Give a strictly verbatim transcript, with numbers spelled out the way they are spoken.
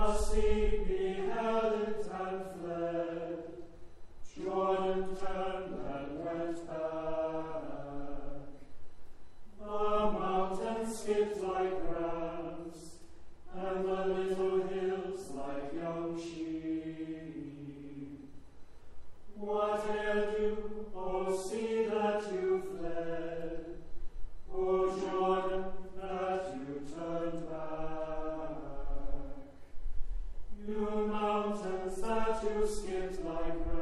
sea beheld it and fled. Jordan turned and went back. The mountains skipped like rams, and the little hills like young sheep. What ailed you, O sea, that you fled? O Jordan, that you turned back? You mountains that you skipped like rams,